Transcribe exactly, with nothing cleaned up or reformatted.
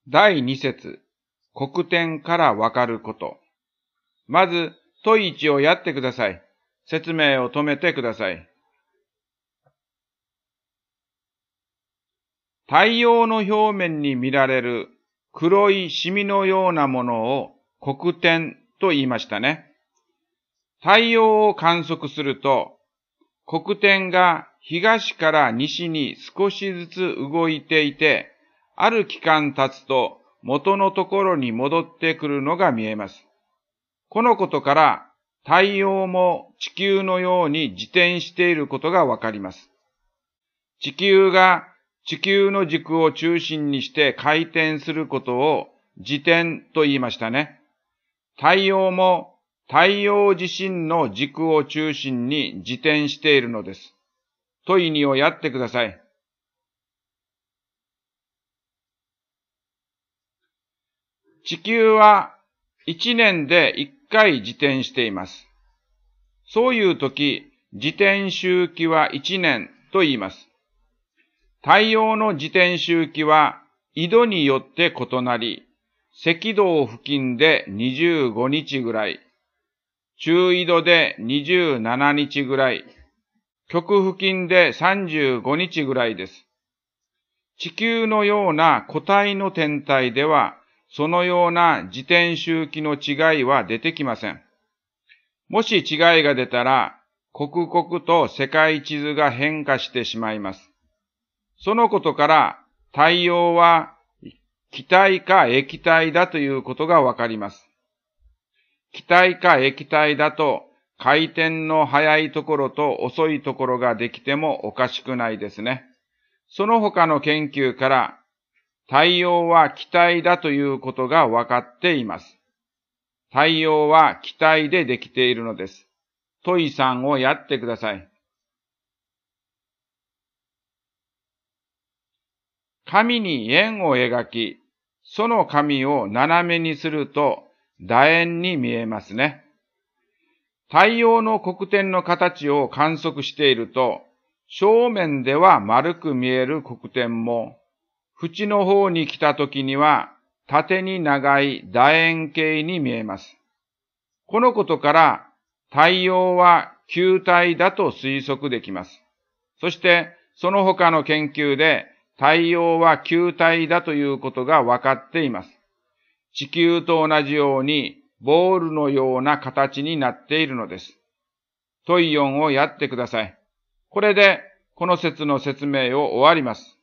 だいに節、黒点からわかること。まず、問いいちをやってください。説明を止めてください。太陽の表面に見られる黒いシミのようなものを黒点と言いましたね。太陽を観測すると、黒点が東から西に少しずつ動いていて、ある期間経つと元のところに戻ってくるのが見えます。このことから太陽も地球のように自転していることがわかります。地球が地球の軸を中心にして回転することを自転と言いましたね。太陽も太陽自身の軸を中心に自転しているのです。問いにをやってください。地球はいちねんでいっかい自転しています。そういうとき、自転周期はいちねんと言います。太陽の自転周期は緯度によって異なり、赤道付近でにじゅうごにちぐらい、中緯度でにじゅうななにちぐらい、極付近でさんじゅうごにちぐらいです。地球のような固体の天体では、そのような自転周期の違いは出てきません。もし違いが出たら、刻々と世界地図が変化してしまいます。そのことから太陽は気体か液体だということがわかります。気体か液体だと回転の速いところと遅いところができてもおかしくないですね。その他の研究から太陽は気体だということがわかっています。太陽は気体でできているのです。問いさんをやってください。紙に円を描き、その紙を斜めにすると楕円に見えますね。太陽の黒点の形を観測していると、正面では丸く見える黒点も、縁の方に来た時には縦に長い楕円形に見えます。このことから太陽は球体だと推測できます。そしてその他の研究で太陽は球体だということが分かっています。地球と同じようにボールのような形になっているのです。問いよんをやってください。これでこの説の説明を終わります。